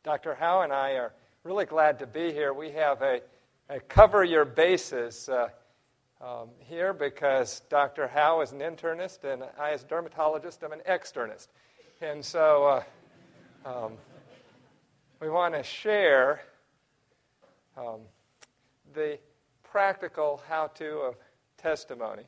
Dr. Howe and I are really glad to be here. We have a cover your bases here because Dr. Howe is an internist and I, as a dermatologist, am an externist. And so we want to share the practical how-to of testimony.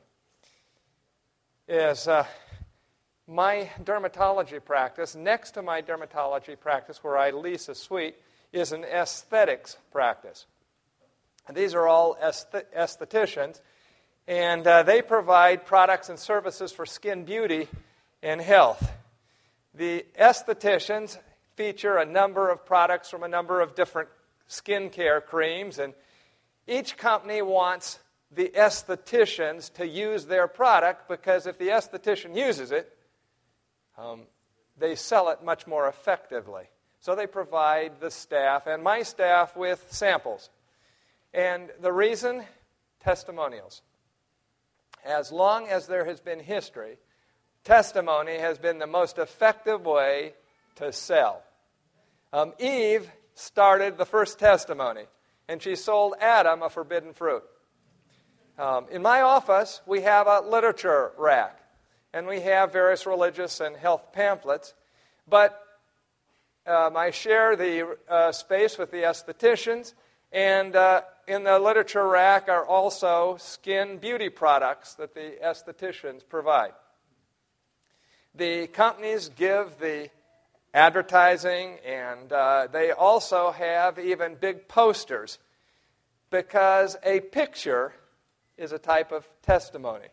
Is my dermatology practice, next to my dermatology practice where I lease a suite, is an aesthetics practice. And these are all estheticians, and they provide products and services for skin beauty and health. The estheticians feature a number of products from a number of different skincare creams, and each company wants the estheticians to use their product because if the esthetician uses it, they sell it much more effectively. So they provide the staff and my staff with samples. And the reason? Testimonials. As long as there has been history, testimony has been the most effective way to sell. Eve started the first testimony, and she sold Adam a forbidden fruit. In my office, we have a literature rack, and we have various religious and health pamphlets, but I share the space with the estheticians, and in the literature rack are also skin beauty products that the estheticians provide. The companies give the advertising, and they also have even big posters because a picture is a type of testimony.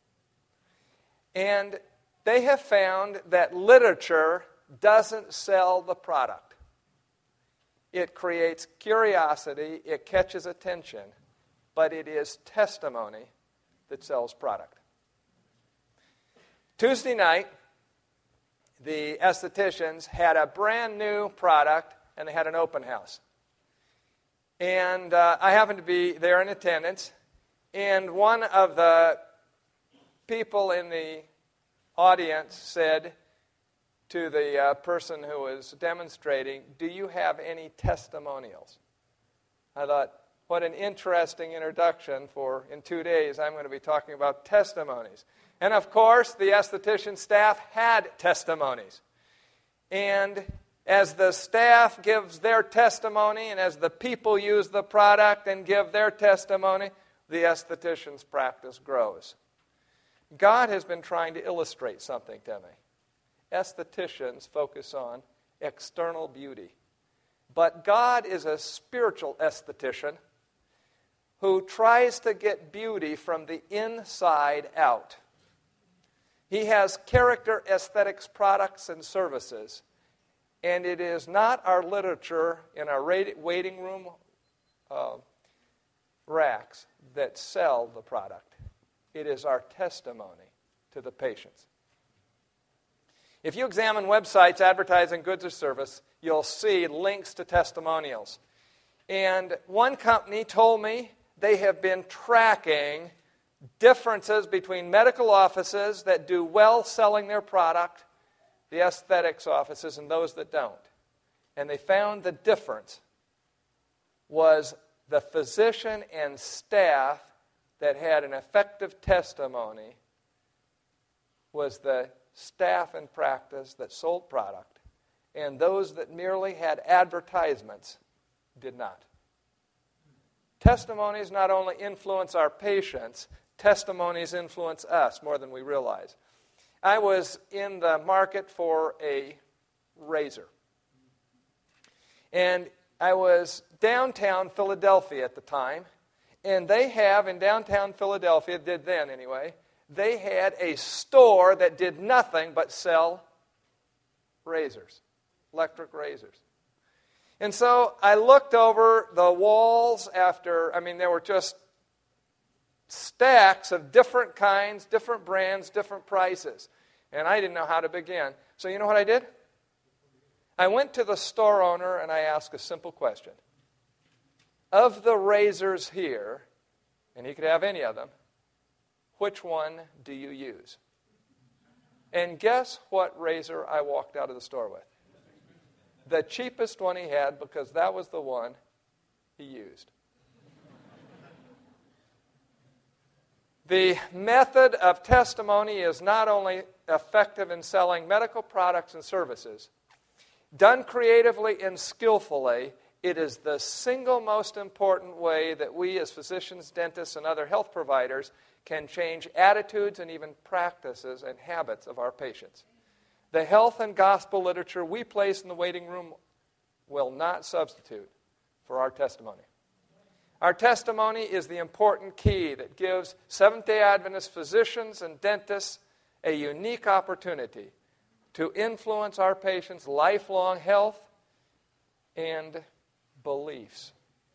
And they have found that literature doesn't sell the product. It creates curiosity, it catches attention, but it is testimony that sells product. Tuesday night, the estheticians had a brand new product, and they had an open house. And I happened to be there in attendance, and one of the people in the audience said to the person who was demonstrating, "Do you have any testimonials?" I thought, what an interesting introduction for, in 2 days, I'm going to be talking about testimonies. And of course, the esthetician staff had testimonies. And as the staff gives their testimony, and as the people use the product and give their testimony, the esthetician's practice grows. God has been trying to illustrate something to me. Estheticians focus on external beauty. But God is a spiritual esthetician who tries to get beauty from the inside out. He has character aesthetics products and services, and it is not our literature in our waiting room racks that sell the product. It is our testimony to the patients. If you examine websites advertising goods or service, you'll see links to testimonials. And one company told me they have been tracking differences between medical offices that do well selling their product, the aesthetics offices, and those that don't. And they found the difference was the physician and staff that had an effective testimony was the staff in practice that sold product, and those that merely had advertisements did not. Testimonies not only influence our patients, testimonies influence us more than we realize. I was in the market for a razor. And I was downtown Philadelphia at the time, and they have in downtown Philadelphia, did then anyway, they had a store that did nothing but sell razors, electric razors. And so I looked over the walls there were just stacks of different kinds, different brands, different prices. And I didn't know how to begin. So you know what I did? I went to the store owner and I asked a simple question. Of the razors here, and he could have any of them, which one do you use? And guess what razor I walked out of the store with? the cheapest one he had because that was the one he used. The method of testimony is not only effective in selling medical products and services, done creatively and skillfully, it is the single most important way that we as physicians, dentists, and other health providers can change attitudes and even practices and habits of our patients. The health and gospel literature we place in the waiting room will not substitute for our testimony. Our testimony is the important key that gives Seventh-day Adventist physicians and dentists a unique opportunity to influence our patients' lifelong health and beliefs.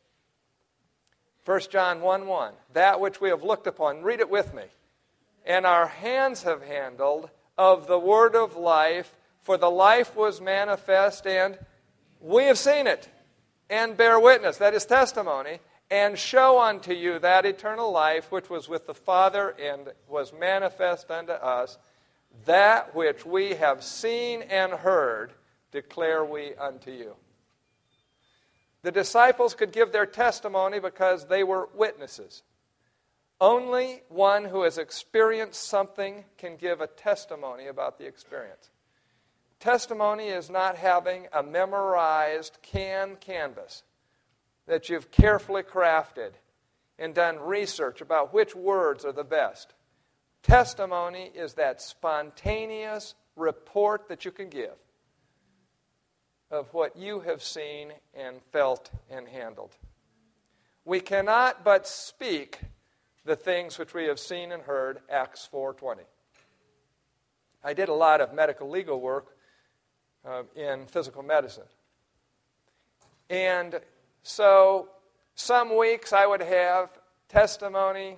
1 John 1:1, that which we have looked upon, read it with me, and our hands have handled of the word of life, for the life was manifest, and we have seen it, and bear witness, that is testimony, and show unto you that eternal life which was with the Father and was manifest unto us. That which we have seen and heard declare we unto you. The disciples could give their testimony because they were witnesses. Only one who has experienced something can give a testimony about the experience. Testimony is not having a memorized canvas that you've carefully crafted and done research about which words are the best. Testimony is that spontaneous report that you can give of what you have seen and felt and handled. We cannot but speak the things which we have seen and heard, Acts 4:20. I did a lot of medical legal work in physical medicine. And so some weeks I would have testimony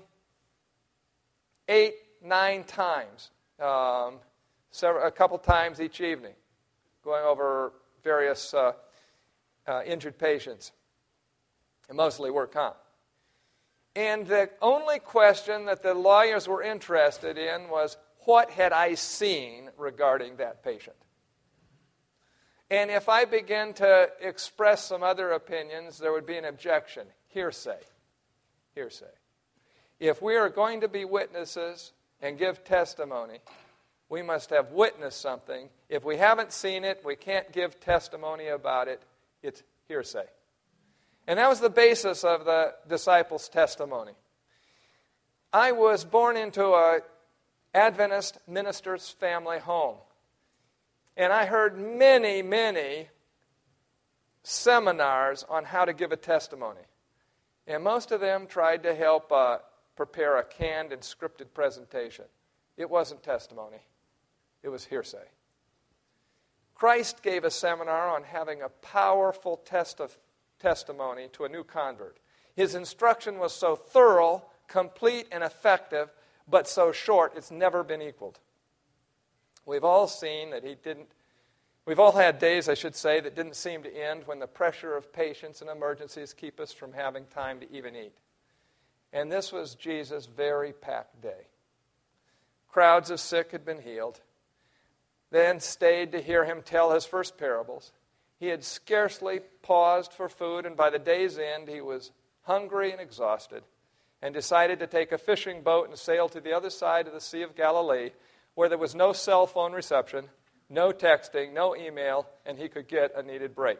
8, 9 times, a couple times each evening, going over various injured patients, and mostly work comp. And the only question that the lawyers were interested in was, what had I seen regarding that patient? And if I begin to express some other opinions, there would be an objection. Hearsay. If we are going to be witnesses and give testimony, we must have witnessed something. If we haven't seen it, we can't give testimony about it. It's hearsay. And that was the basis of the disciples' testimony. I was born into an Adventist minister's family home. And I heard many seminars on how to give a testimony. And most of them tried to help prepare a canned and scripted presentation. It wasn't testimony. It was hearsay. Christ gave a seminar on having a powerful testimony to a new convert. His instruction was so thorough, complete, and effective, but so short, it's never been equaled. We've all seen that we've all had days, I should say, that didn't seem to end when the pressure of patients and emergencies keep us from having time to even eat. And this was Jesus' very packed day. Crowds of sick had been healed, then stayed to hear him tell his first parables. He had scarcely paused for food, and by the day's end, he was hungry and exhausted, and decided to take a fishing boat and sail to the other side of the Sea of Galilee, where there was no cell phone reception, no texting, no email, and he could get a needed break.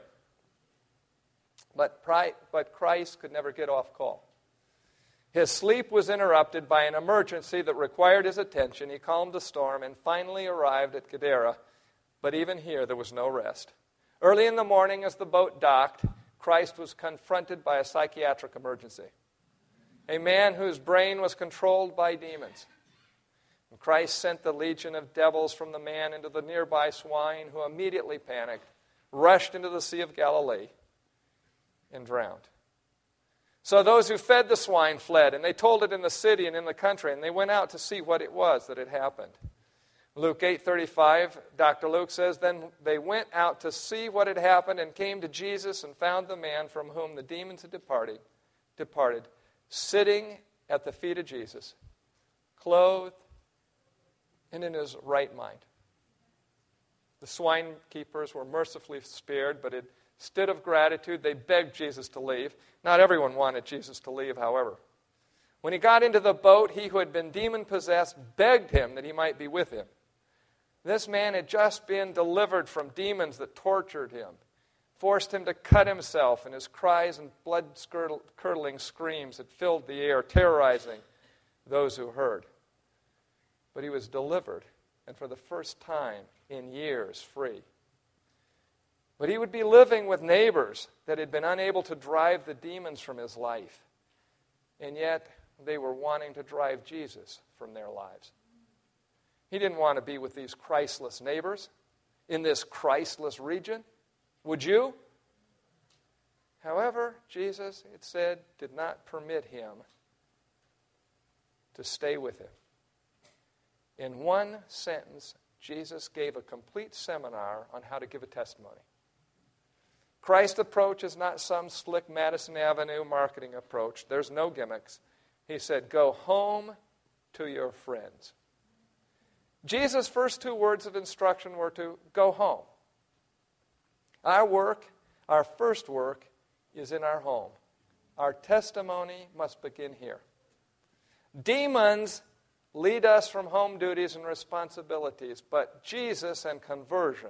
But Christ could never get off call. His sleep was interrupted by an emergency that required his attention. He calmed the storm and finally arrived at Gadara, but even here there was no rest. Early in the morning, as the boat docked, Christ was confronted by a psychiatric emergency. A man whose brain was controlled by demons. And Christ sent the legion of devils from the man into the nearby swine, who immediately panicked, rushed into the Sea of Galilee, and drowned. So those who fed the swine fled, and they told it in the city and in the country, and they went out to see what it was that had happened. Luke 8:35, Dr. Luke says, then they went out to see what had happened and came to Jesus and found the man from whom the demons had departed, sitting at the feet of Jesus, clothed and in his right mind. The swine keepers were mercifully spared, but instead of gratitude, they begged Jesus to leave. Not everyone wanted Jesus to leave, however. When he got into the boat, he who had been demon-possessed begged him that he might be with him. This man had just been delivered from demons that tortured him, forced him to cut himself, and his cries and blood-curdling screams had filled the air, terrorizing those who heard. But he was delivered, and for the first time in years, free. But he would be living with neighbors that had been unable to drive the demons from his life, and yet they were wanting to drive Jesus from their lives. He didn't want to be with these Christless neighbors in this Christless region. Would you? However, Jesus, it said, did not permit him to stay with him. In one sentence, Jesus gave a complete seminar on how to give a testimony. Christ's approach is not some slick Madison Avenue marketing approach. There's no gimmicks. He said, go home to your friends. Jesus' first two words of instruction were to go home. Our first work, is in our home. Our testimony must begin here. Demons lead us from home duties and responsibilities, but Jesus and conversion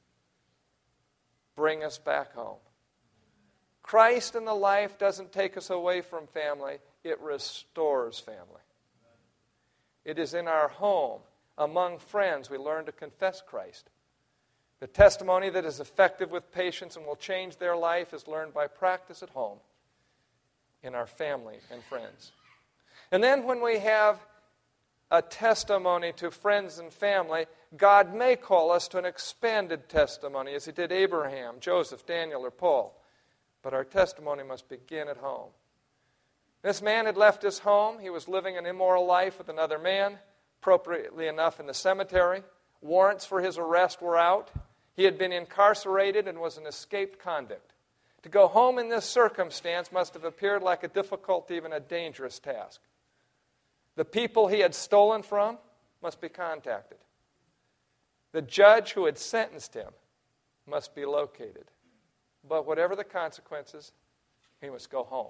bring us back home. Christ in the life doesn't take us away from family, it restores family. It is in our home, among friends, we learn to confess Christ. The testimony that is effective with patients and will change their life is learned by practice at home, in our family and friends. And then when we have a testimony to friends and family, God may call us to an expanded testimony, as he did Abraham, Joseph, Daniel, or Paul. But our testimony must begin at home. This man had left his home. He was living an immoral life with another man, appropriately enough in the cemetery. Warrants for his arrest were out. He had been incarcerated and was an escaped convict. To go home in this circumstance must have appeared like a difficult, even a dangerous task. The people he had stolen from must be contacted. The judge who had sentenced him must be located. But whatever the consequences, he must go home.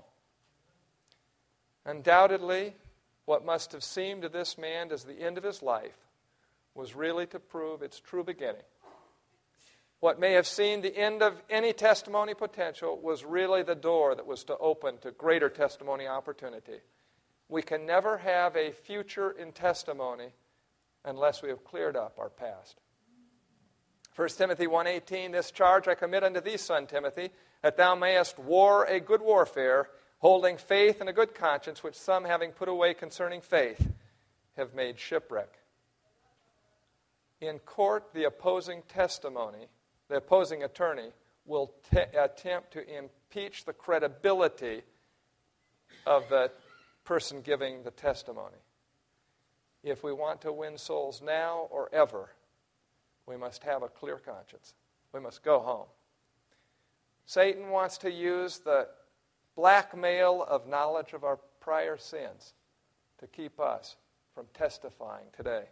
Undoubtedly, what must have seemed to this man as the end of his life was really to prove its true beginning. What may have seemed the end of any testimony potential was really the door that was to open to greater testimony opportunity. We can never have a future in testimony unless we have cleared up our past. 1 Timothy 1:18, this charge I commit unto thee, son Timothy, that thou mayest war a good warfare, holding faith and a good conscience, which some, having put away concerning faith, have made shipwreck. In court, the opposing attorney will attempt to impeach the credibility of the person giving the testimony. If we want to win souls now or ever, we must have a clear conscience. We must go home. Satan wants to use the blackmail of knowledge of our prior sins to keep us from testifying today.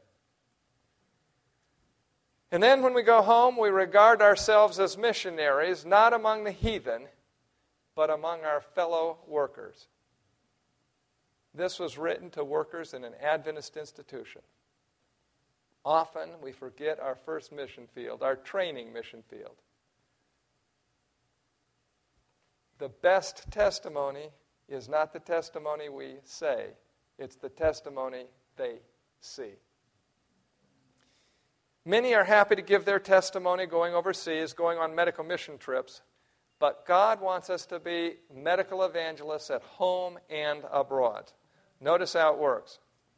And then when we go home, we regard ourselves as missionaries, not among the heathen, but among our fellow workers. This was written to workers in an Adventist institution. Often we forget our first mission field, our training mission field. The best testimony is not the testimony we say, it's the testimony they see. Many are happy to give their testimony going overseas, going on medical mission trips, but God wants us to be medical evangelists at home and abroad. Notice how it works.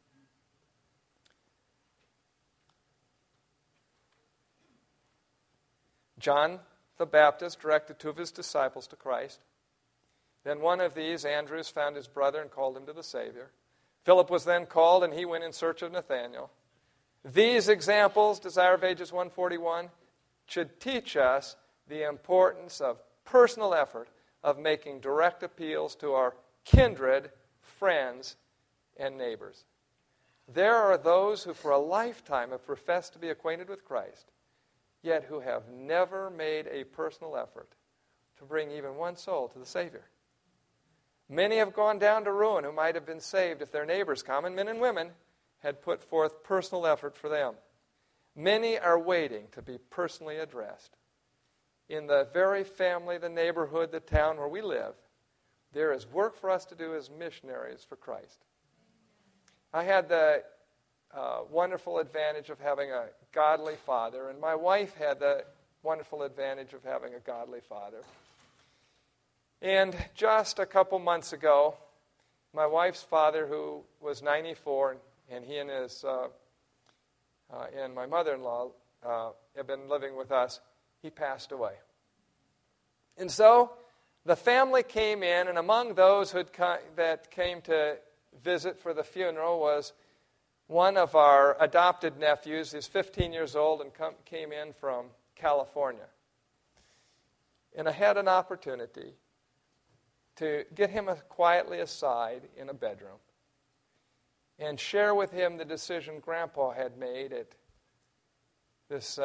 John the Baptist directed two of his disciples to Christ. Then one of these, Andrews, found his brother and called him to the Savior. Philip was then called, and he went in search of Nathanael. These examples, Desire of Ages 141, should teach us the importance of personal effort of making direct appeals to our kindred, friends, and neighbors. There are those who for a lifetime have professed to be acquainted with Christ, yet who have never made a personal effort to bring even one soul to the Savior. Many have gone down to ruin who might have been saved if their neighbors, common men and women, had put forth personal effort for them. Many are waiting to be personally addressed. In the very family, the neighborhood, the town where we live, there is work for us to do as missionaries for Christ. I had the wonderful advantage of having a godly father, and my wife had the wonderful advantage of having a godly father. And just a couple months ago, my wife's father, who was 94, and he and his and my mother-in-law have been living with us, he passed away. And so the family came in, and among those that came to visit for the funeral was one of our adopted nephews. He's 15 years old and came in from California. And I had an opportunity to get him quietly aside in a bedroom and share with him the decision Grandpa had made at this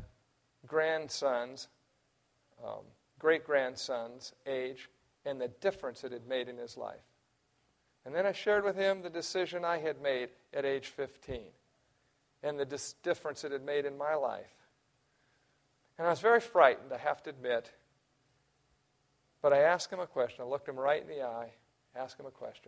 great-grandson's age and the difference it had made in his life. And then I shared with him the decision I had made at age 15 and the difference it had made in my life. And I was very frightened, I have to admit. But I asked him a question. I looked him right in the eye, asked him a question.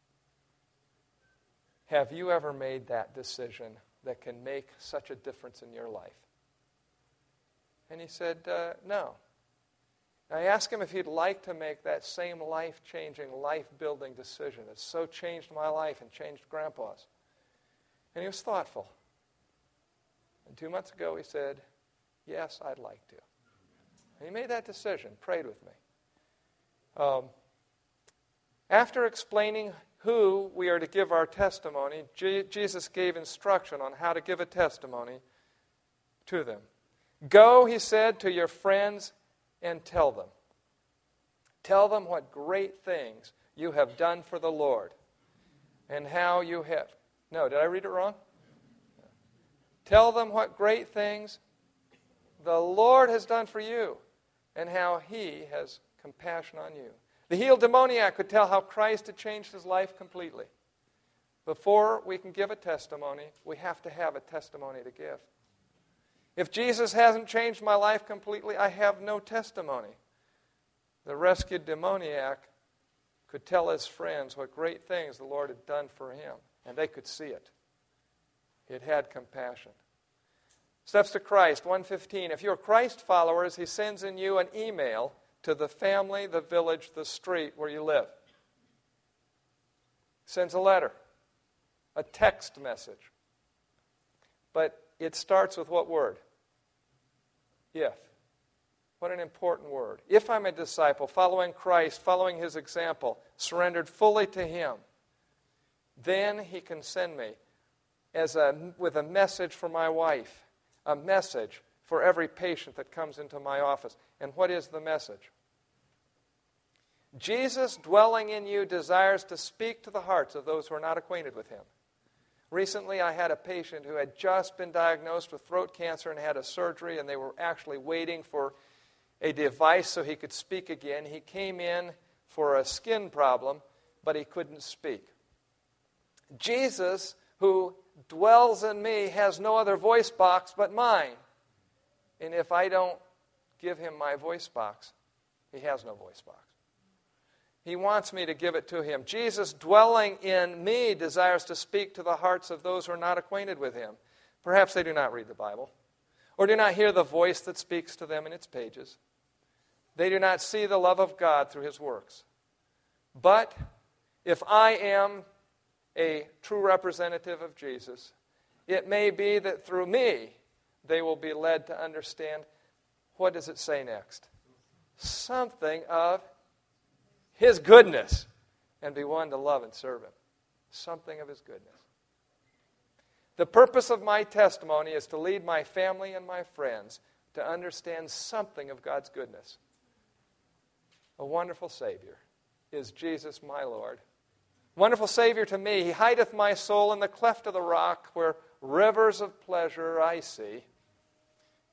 Have you ever made that decision that can make such a difference in your life? And he said, no. I asked him if he'd like to make that same life-changing, life-building decision that so changed my life and changed Grandpa's. And he was thoughtful. And 2 months ago he said, yes, I'd like to. And he made that decision, prayed with me. After explaining who we are to give our testimony, Jesus gave instruction on how to give a testimony to them. Go, he said, to your friends and tell them. Tell them what great things you have done for the Lord and how you have... No, did I read it wrong? Tell them what great things the Lord has done for you and how he has compassion on you. The healed demoniac could tell how Christ had changed his life completely. Before we can give a testimony, we have to have a testimony to give. If Jesus hasn't changed my life completely, I have no testimony. The rescued demoniac could tell his friends what great things the Lord had done for him, and they could see it. It had compassion. Steps to Christ, 1:15. If you're Christ followers, he sends in you an email to the family, the village, the street where you live. Sends a letter, a text message. But it starts with what word? If. What an important word. If I'm a disciple, following Christ, following his example, surrendered fully to him, then he can send me with a message for my wife, a message for every patient that comes into my office. And what is the message? Jesus, dwelling in you, desires to speak to the hearts of those who are not acquainted with him. Recently, I had a patient who had just been diagnosed with throat cancer and had a surgery, and they were actually waiting for a device so he could speak again. He came in for a skin problem, but he couldn't speak. Jesus, who dwells in me, has no other voice box but mine. And if I don't give him my voice box, he has no voice box. He wants me to give it to him. Jesus, dwelling in me, desires to speak to the hearts of those who are not acquainted with him. Perhaps they do not read the Bible, or do not hear the voice that speaks to them in its pages. They do not see the love of God through his works. But if I am a true representative of Jesus, it may be that through me they will be led to understand, what does it say next? Something of his goodness, and be one to love and serve him. Something of his goodness. The purpose of my testimony is to lead my family and my friends to understand something of God's goodness. A wonderful Savior is Jesus my Lord. Wonderful Savior to me. He hideth my soul in the cleft of the rock, where rivers of pleasure I see.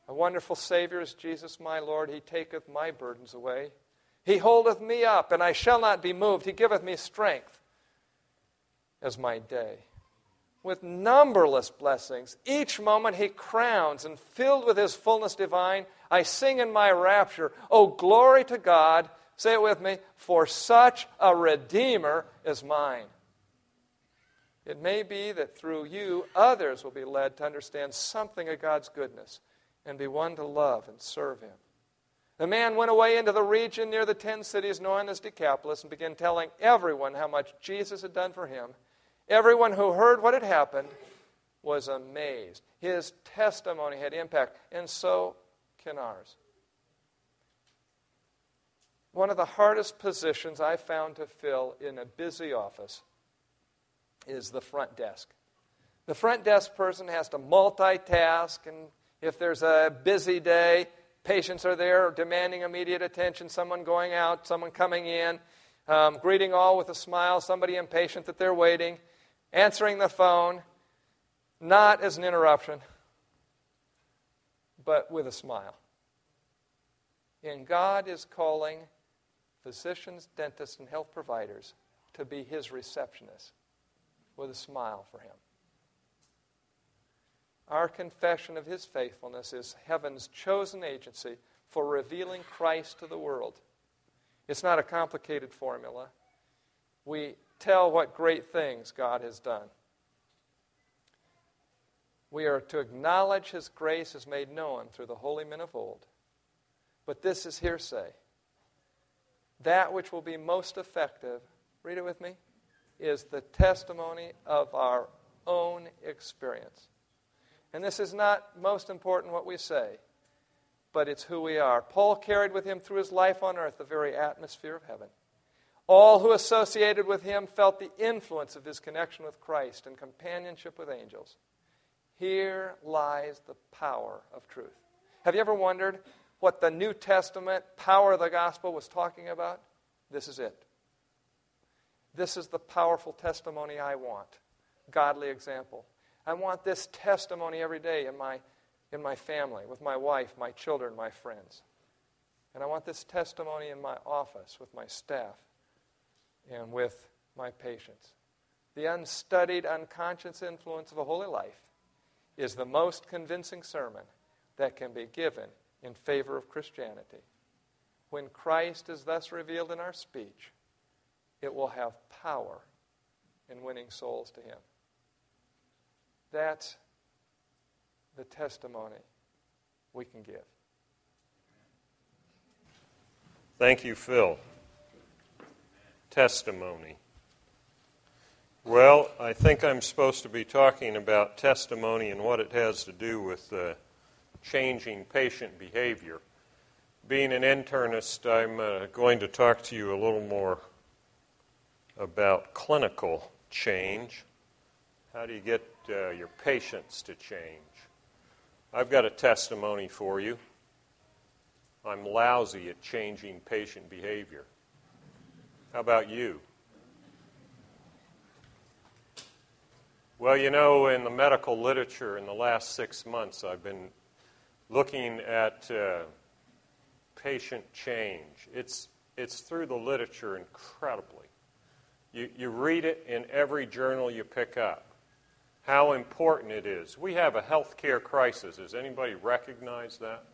A wonderful Savior is Jesus my Lord. He taketh my burdens away. He holdeth me up, and I shall not be moved. He giveth me strength as my day. With numberless blessings, each moment He crowns, and filled with His fullness divine, I sing in my rapture, "Oh, glory to God," say it with me, "for such a Redeemer is mine." It may be that through you, others will be led to understand something of God's goodness and be won to love and serve Him. The man went away into the region near the 10 cities known as Decapolis and began telling everyone how much Jesus had done for him. Everyone who heard what had happened was amazed. His testimony had impact, and so can ours. One of the hardest positions I found to fill in a busy office is the front desk. The front desk person has to multitask, and if there's a busy day, patients are there demanding immediate attention, someone going out, someone coming in, greeting all with a smile, somebody impatient that they're waiting, answering the phone, not as an interruption, but with a smile. And God is calling physicians, dentists, and health providers to be His receptionists with a smile for Him. Our confession of His faithfulness is heaven's chosen agency for revealing Christ to the world. It's not a complicated formula. We tell what great things God has done. We are to acknowledge His grace is made known through the holy men of old. But this is hearsay. That which will be most effective, read it with me, is the testimony of our own experience. And this is not most important what we say, but it's who we are. Paul carried with him through his life on earth the very atmosphere of heaven. All who associated with him felt the influence of his connection with Christ and companionship with angels. Here lies the power of truth. Have you ever wondered what the New Testament power of the gospel was talking about? This is it. This is the powerful testimony I want. Godly example. I want this testimony every day in my family, with my wife, my children, my friends. And I want this testimony in my office, with my staff, and with my patients. The unstudied, unconscious influence of a holy life is the most convincing sermon that can be given in favor of Christianity. When Christ is thus revealed in our speech, it will have power in winning souls to Him. That's the testimony we can give. Thank you, Phil. Testimony. Well, I think I'm supposed to be talking about testimony and what it has to do with changing patient behavior. Being an internist, I'm going to talk to you a little more about clinical change. How do you get your patients to change? I've got a testimony for you. I'm lousy at changing patient behavior. How about you? Well, you know, in the medical literature in the last 6 months, I've been looking at patient change. It's through the literature incredibly. You read it in every journal you pick up, how important it is. We have a healthcare crisis. Does anybody recognize that?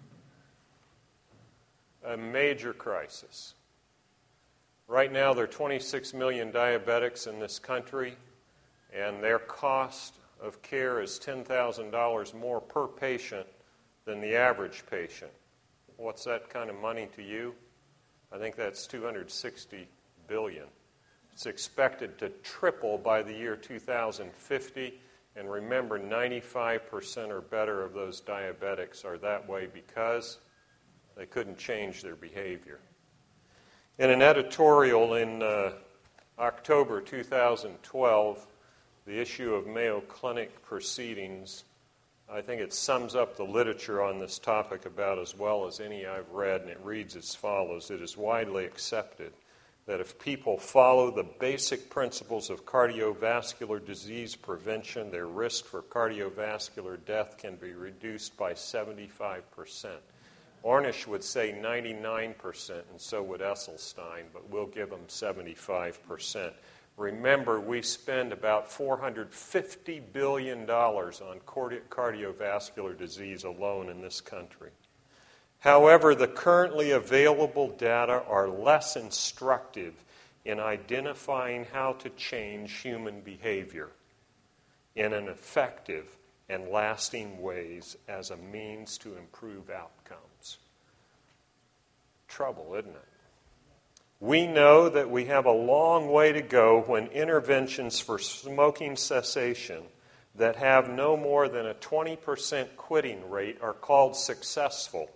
A major crisis. Right now, there are 26 million diabetics in this country, and their cost of care is $10,000 more per patient than the average patient. What's that kind of money to you? I think that's $260 billion. It's expected to triple by the year 2050, and remember, 95% or better of those diabetics are that way because they couldn't change their behavior. In an editorial in October 2012, the issue of Mayo Clinic Proceedings, I think it sums up the literature on this topic about as well as any I've read, and it reads as follows. It is widely accepted that if people follow the basic principles of cardiovascular disease prevention, their risk for cardiovascular death can be reduced by 75%. Ornish would say 99%, and so would Esselstyn, but we'll give them 75%. Remember, we spend about $450 billion on cardiovascular disease alone in this country. However, the currently available data are less instructive in identifying how to change human behavior in an effective and lasting ways as a means to improve outcomes. Trouble, isn't it? We know that we have a long way to go when interventions for smoking cessation that have no more than a 20% quitting rate are called successful.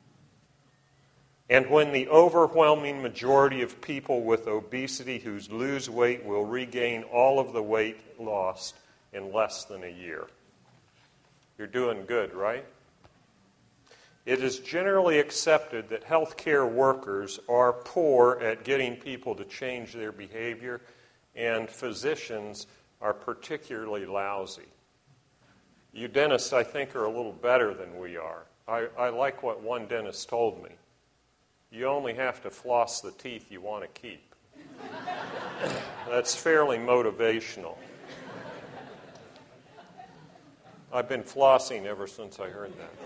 And when the overwhelming majority of people with obesity who lose weight will regain all of the weight lost in less than a year. You're doing good, right? It is generally accepted that healthcare workers are poor at getting people to change their behavior, and physicians are particularly lousy. You dentists, I think, are a little better than we are. I like what one dentist told me. You only have to floss the teeth you want to keep. That's fairly motivational. I've been flossing ever since I heard that.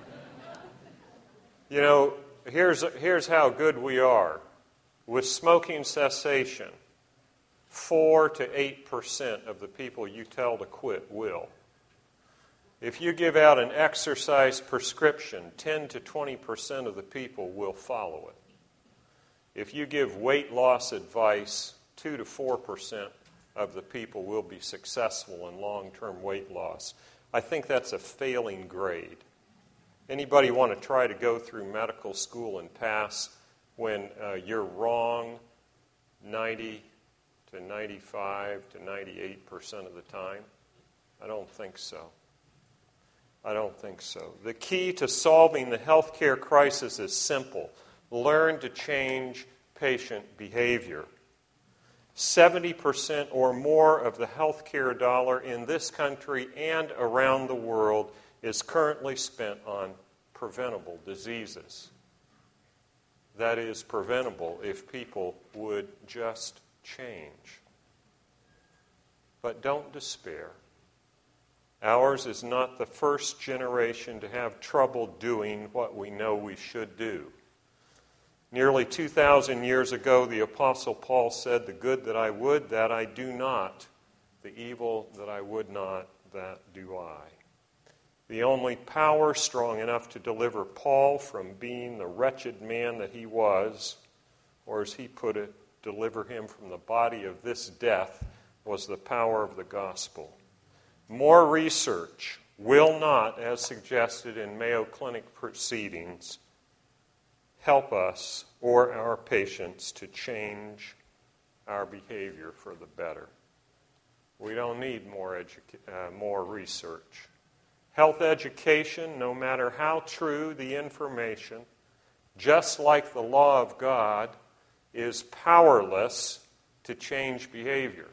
You know, here's how good we are. With smoking cessation, 4 to 8% of the people you tell to quit will. If you give out an exercise prescription, 10 to 20% of the people will follow it. If you give weight loss advice, 2 to 4% of the people will be successful in long-term weight loss. I think that's a failing grade. Anybody want to try to go through medical school and pass when you're wrong 90 to 95 to 98% of the time? I don't think so. I don't think so. The key to solving the healthcare crisis is simple. Learn to change patient behavior. 70% or more of the healthcare dollar in this country and around the world is currently spent on preventable diseases. That is preventable if people would just change. But don't despair. Ours is not the first generation to have trouble doing what we know we should do. Nearly 2,000 years ago, the Apostle Paul said, "The good that I would, that I do not. The evil that I would not, that do I." The only power strong enough to deliver Paul from being the wretched man that he was, or as he put it, deliver him from the body of this death, was the power of the gospel. More research will not, as suggested in Mayo Clinic proceedings, help us or our patients to change our behavior for the better. We don't need more research. Health education, no matter how true the information, just like the law of God, is powerless to change behavior.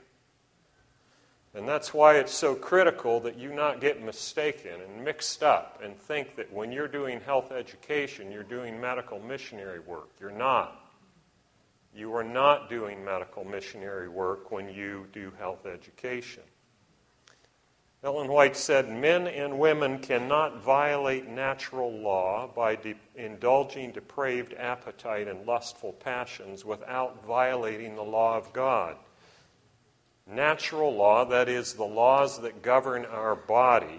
And that's why it's so critical that you not get mistaken and mixed up and think that when you're doing health education, you're doing medical missionary work. You're not. You are not doing medical missionary work when you do health education. Ellen White said, "Men and women cannot violate natural law by indulging depraved appetite and lustful passions without violating the law of God." Natural law, that is, the laws that govern our body,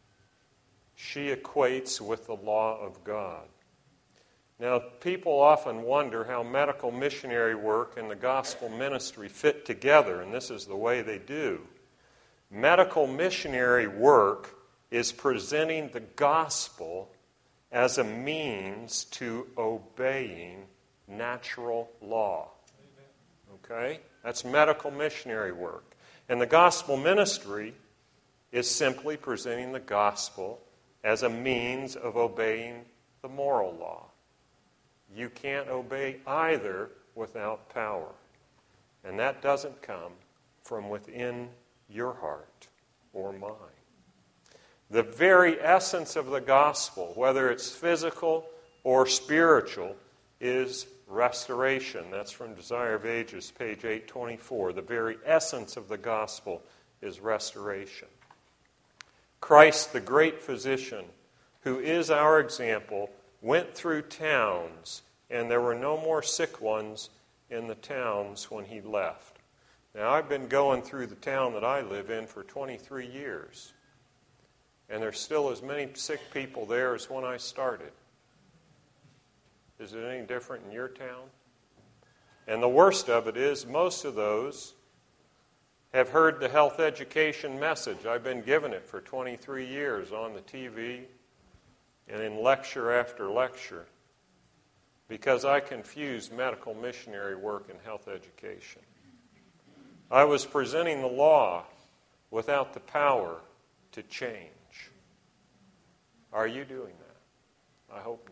she equates with the law of God. Now, people often wonder how medical missionary work and the gospel ministry fit together, and this is the way they do. Medical missionary work is presenting the gospel as a means to obeying natural law. Okay? That's medical missionary work. And the gospel ministry is simply presenting the gospel as a means of obeying the moral law. You can't obey either without power. And that doesn't come from within your heart or mine. The very essence of the gospel, whether it's physical or spiritual, is restoration. That's from Desire of Ages, page 824. The very essence of the gospel is restoration. Christ, the great physician, who is our example, went through towns, and there were no more sick ones in the towns when he left. Now, I've been going through the town that I live in for 23 years, and there's still as many sick people there as when I started. Is it any different in your town? And the worst of it is most of those have heard the health education message. I've been giving it for 23 years on the TV and in lecture after lecture because I confuse medical missionary work and health education. I was presenting the law without the power to change. Are you doing that? I hope not.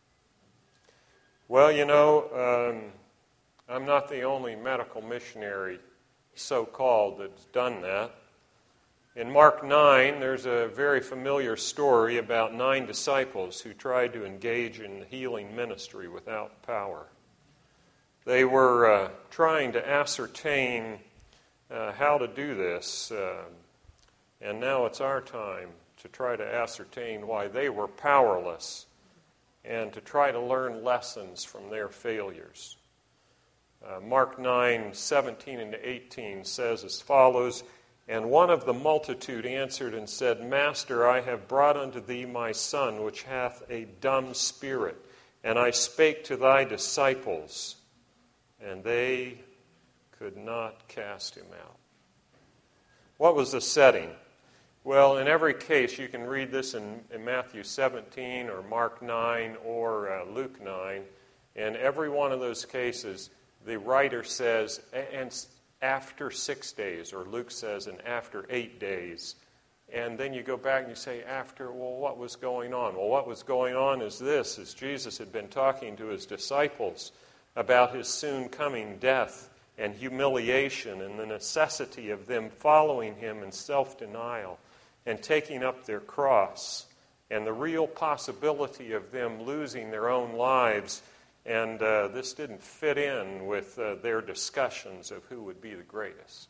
Well, you know, I'm not the only medical missionary, so-called, that's done that. In Mark 9, there's a very familiar story about 9 disciples who tried to engage in the healing ministry without power. They were trying to ascertain how to do this, and now it's our time to try to ascertain why they were powerless and to try to learn lessons from their failures. Mark 9:17 and 18 says as follows, "And one of the multitude answered and said, Master, I have brought unto thee my son, which hath a dumb spirit. And I spake to thy disciples, and they could not cast him out." What was the setting? Well, in every case, you can read this in Matthew 17 or Mark 9 or Luke 9. In every one of those cases, the writer says, and after 6 days, or Luke says, and after 8 days. And then you go back and you say, after, well, what was going on? Well, what was going on is this, is Jesus had been talking to his disciples about his soon coming death and humiliation and the necessity of them following him in self-denial and taking up their cross and the real possibility of them losing their own lives. And this didn't fit in with their discussions of who would be the greatest.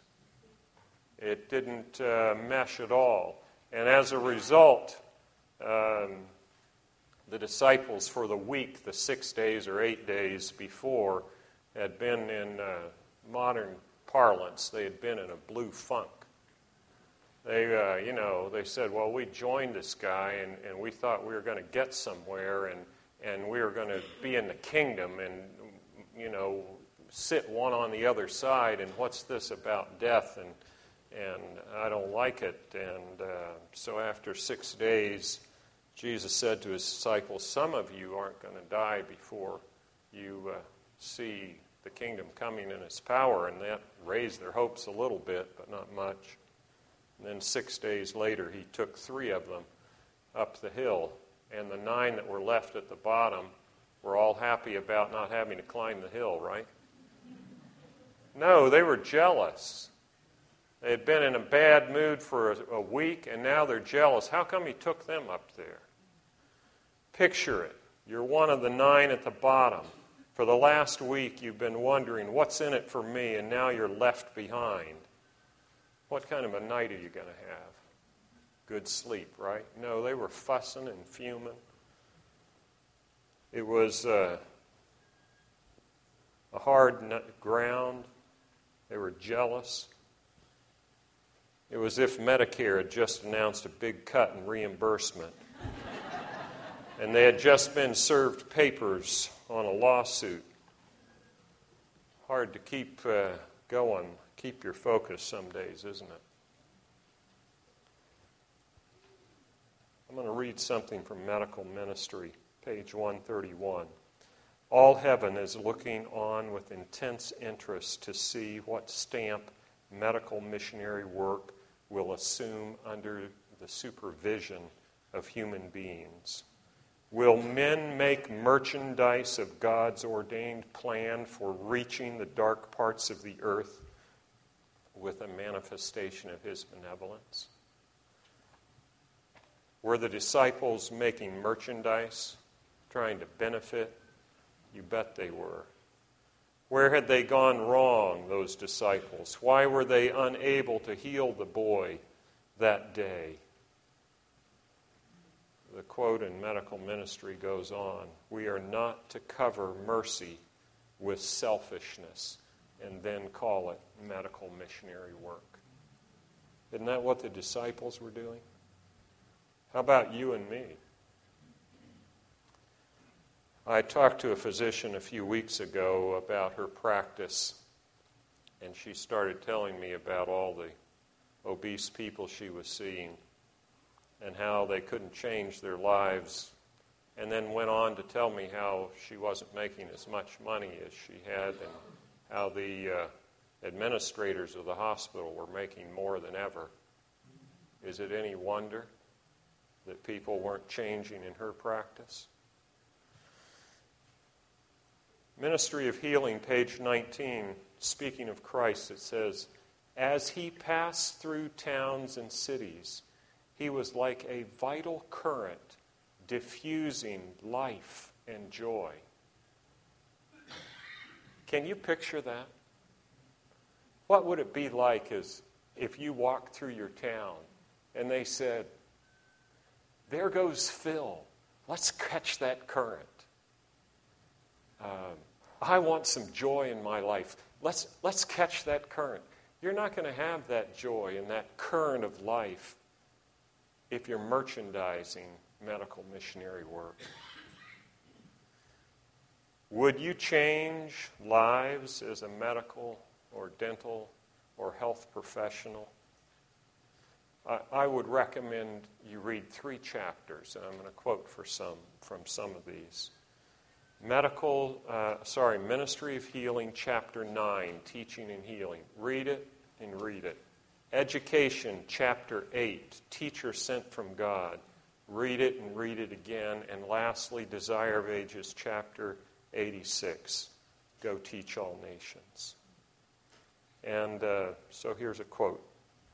It didn't mesh at all. And as a result, the disciples for the week, the 6 days or 8 days before, had been in modern parlance, they had been in a blue funk. They said, well, we joined this guy and we thought we were going to get somewhere and we were going to be in the kingdom and, sit one on the other side, and what's this about death, and I don't like it. And so after 6 days, Jesus said to his disciples, some of you aren't going to die before you see the kingdom coming in its power, and that raised their hopes a little bit, but not much. And then 6 days later, he took 3 of them up the hill, and the 9 that were left at the bottom were all happy about not having to climb the hill, right? No, they were jealous. They had been in a bad mood for a week, and now they're jealous. How come he took them up there? Picture it. You're one of the 9 at the bottom. For the last week, you've been wondering, what's in it for me? And now you're left behind. What kind of a night are you going to have? Good sleep, right? No, they were fussing and fuming. It was a hard ground. They were jealous. It was as if Medicare had just announced a big cut in reimbursement. And they had just been served papers on a lawsuit. Hard to keep going, keep your focus some days, isn't it? I'm going to read something from Medical Ministry, page 131. All heaven is looking on with intense interest to see what stamp medical missionary work will assume under the supervision of human beings. Will men make merchandise of God's ordained plan for reaching the dark parts of the earth with a manifestation of His benevolence? Were the disciples making merchandise, trying to benefit? You bet they were. Where had they gone wrong, those disciples? Why were they unable to heal the boy that day? The quote in medical ministry goes on, "We are not to cover mercy with selfishness and then call it medical missionary work." Isn't that what the disciples were doing? How about you and me? I talked to a physician a few weeks ago about her practice, and she started telling me about all the obese people she was seeing and how they couldn't change their lives, and then went on to tell me how she wasn't making as much money as she had and how the administrators of the hospital were making more than ever. Is it any wonder that people weren't changing in her practice? Ministry of Healing, page 19, speaking of Christ, it says, "As He passed through towns and cities, He was like a vital current diffusing life and joy." Can you picture that? What would it be like as if you walked through your town and they said, "There goes Phil. Let's catch that current. I want some joy in my life. Let's catch that current." You're not going to have that joy and that current of life if you're merchandising medical missionary work. Would you change lives as a medical or dental or health professional? I would recommend you read 3 chapters, and I'm going to quote from some of these. Ministry of Healing, chapter 9, Teaching and Healing. Read it and read it. Education, chapter 8, Teacher Sent from God. Read it and read it again. And lastly, Desire of Ages, chapter 86, Go Teach All Nations. And so here's a quote.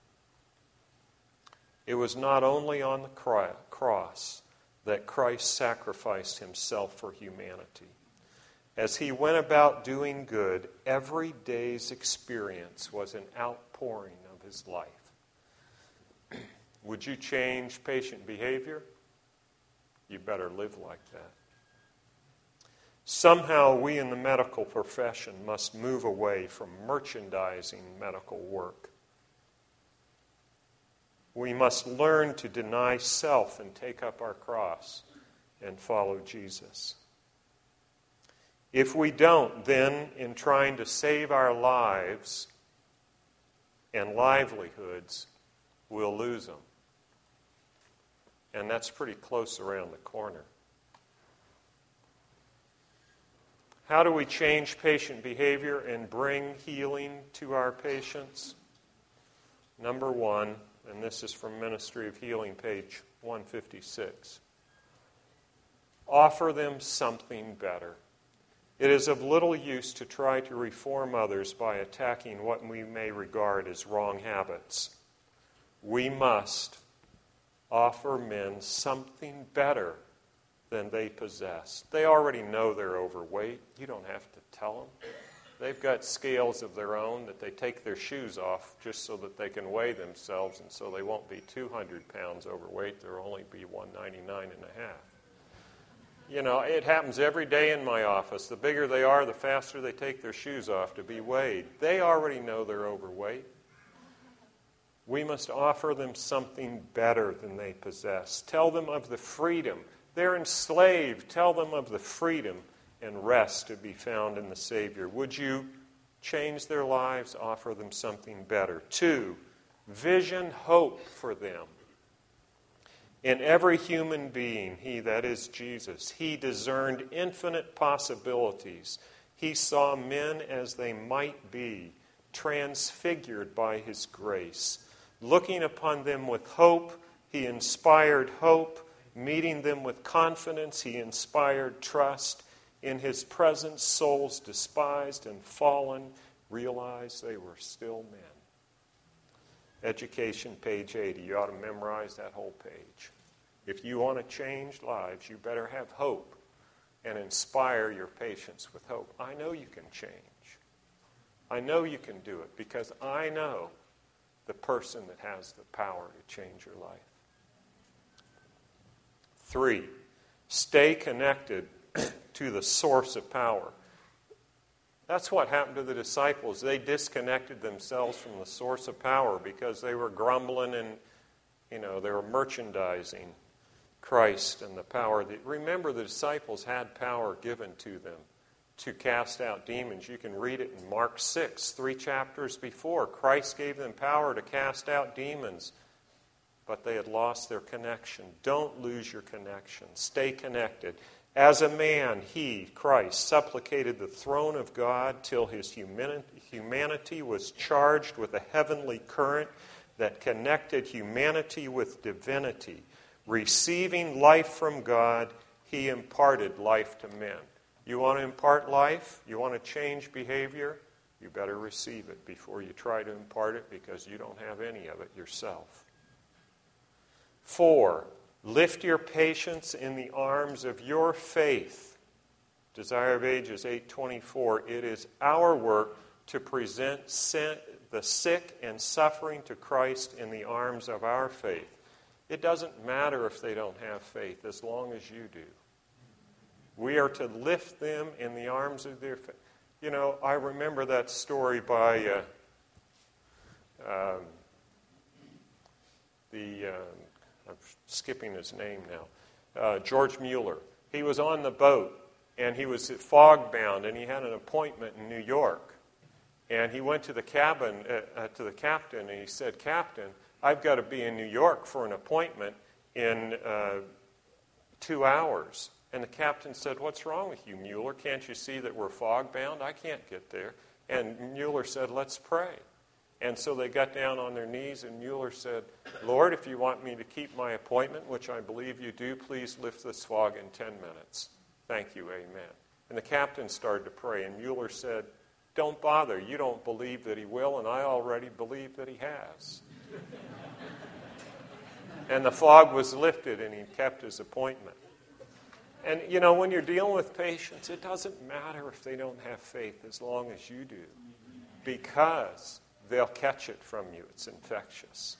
"It was not only on the cross that Christ sacrificed Himself for humanity. As He went about doing good, every day's experience was an outpouring of His life." Would you change patient behavior? You better live like that. Somehow we in the medical profession must move away from merchandising medical work. We must learn to deny self and take up our cross and follow Jesus. If we don't, then in trying to save our lives and livelihoods, we'll lose them. And that's pretty close around the corner. How do we change patient behavior and bring healing to our patients? Number 1, and this is from Ministry of Healing, page 156. Offer them something better. It is of little use to try to reform others by attacking what we may regard as wrong habits. We must offer men something better than they possess. They already know they're overweight. You don't have to tell them. They've got scales of their own that they take their shoes off just so that they can weigh themselves, and so they won't be 200 pounds overweight. They'll only be 199 and a half. You know, it happens every day in my office. The bigger they are, the faster they take their shoes off to be weighed. They already know they're overweight. We must offer them something better than they possess. Tell them of the freedom. They're enslaved. Tell them of the freedom and rest to be found in the Savior. Would you change their lives? Offer them something better. 2, vision hope for them. In every human being, He, that is Jesus, He discerned infinite possibilities. He saw men as they might be, transfigured by His grace. Looking upon them with hope, He inspired hope Meeting them with confidence, he inspired trust. In his presence, souls despised and fallen realized they were still men. Education, page 80. You ought to memorize that whole page. If you want to change lives, you better have hope and inspire your patients with hope. I know you can change. I know you can do it because I know the person that has the power to change your life. 3, stay connected to the source of power. That's what happened to the disciples. They disconnected themselves from the source of power because they were grumbling and, they were merchandising Christ and the power. Remember, the disciples had power given to them to cast out demons. You can read it in Mark 6, 3 chapters before. Christ gave them power to cast out demons, but they had lost their connection. Don't lose your connection. Stay connected. As a man, he, Christ, supplicated the throne of God till his humanity was charged with a heavenly current that connected humanity with divinity. Receiving life from God, he imparted life to men. You want to impart life? You want to change behavior? You better receive it before you try to impart it because you don't have any of it yourself. 4, lift your patience in the arms of your faith. Desire of Ages 8:24. It is our work to present the sick and suffering to Christ in the arms of our faith. It doesn't matter if they don't have faith as long as you do. We are to lift them in the arms of their faith. I remember that story by I'm skipping his name now, George Mueller. He was on the boat, and he was fog bound, and he had an appointment in New York. And he went to the cabin, to the captain, and he said, "Captain, I've got to be in New York for an appointment in 2 hours." And the captain said, "What's wrong with you, Mueller? Can't you see that we're fog bound? I can't get there." And Mueller said, "Let's pray." And so they got down on their knees, and Mueller said, "Lord, if you want me to keep my appointment, which I believe you do, please lift this fog in 10 minutes. Thank you, amen." And the captain started to pray, and Mueller said, "Don't bother. You don't believe that he will, and I already believe that he has." And the fog was lifted, and he kept his appointment. And, when you're dealing with patients, it doesn't matter if they don't have faith as long as you do, because they'll catch it from you. It's infectious.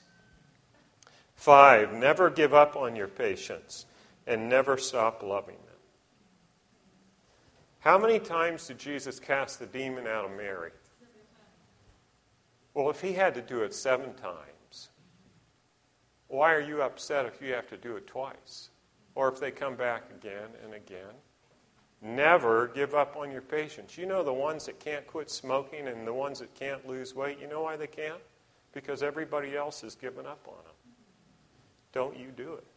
5, never give up on your patients and never stop loving them. How many times did Jesus cast the demon out of Mary? Well, if he had to do it 7 times, why are you upset if you have to do it twice? Or if they come back again and again? Never give up on your patients. The ones that can't quit smoking and the ones that can't lose weight, you know why they can't? Because everybody else has given up on them. Don't you do it.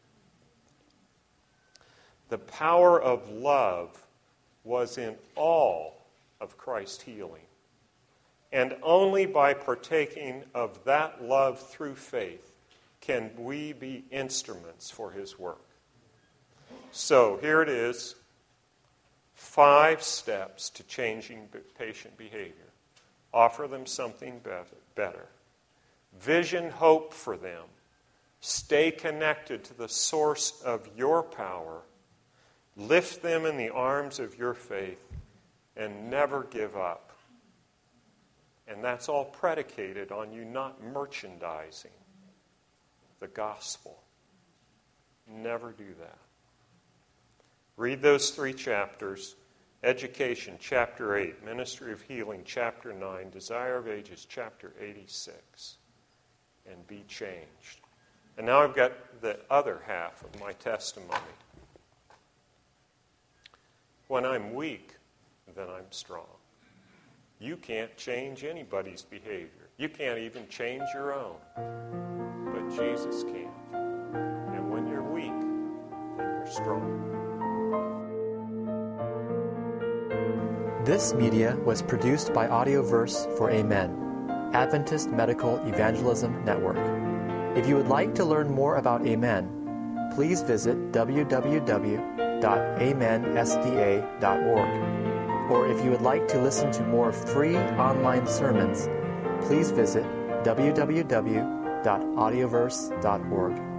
The power of love was in all of Christ's healing. And only by partaking of that love through faith can we be instruments for his work. So here it is. 5 steps to changing patient behavior. Offer them something better. Vision hope for them. Stay connected to the source of your power. Lift them in the arms of your faith. And never give up. And that's all predicated on you not merchandising the gospel. Never do that. Read those 3 chapters. Education, chapter 8. Ministry of Healing, chapter 9. Desire of Ages, chapter 86. And be changed. And now I've got the other half of my testimony. When I'm weak, then I'm strong. You can't change anybody's behavior. You can't even change your own. But Jesus can. And when you're weak, then you're strong. This media was produced by Audioverse for Amen, Adventist Medical Evangelism Network. If you would like to learn more about Amen, please visit www.amensda.org. Or if you would like to listen to more free online sermons, please visit www.audioverse.org.